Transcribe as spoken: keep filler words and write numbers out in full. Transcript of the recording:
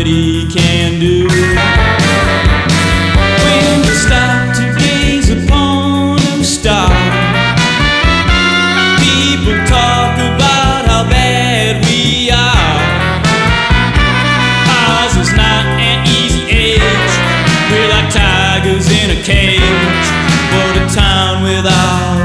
that he can do. When you stop to gaze upon a star, people talk about how bad we are. Ours is not an easy age. We're like tigers in a cage, but a town without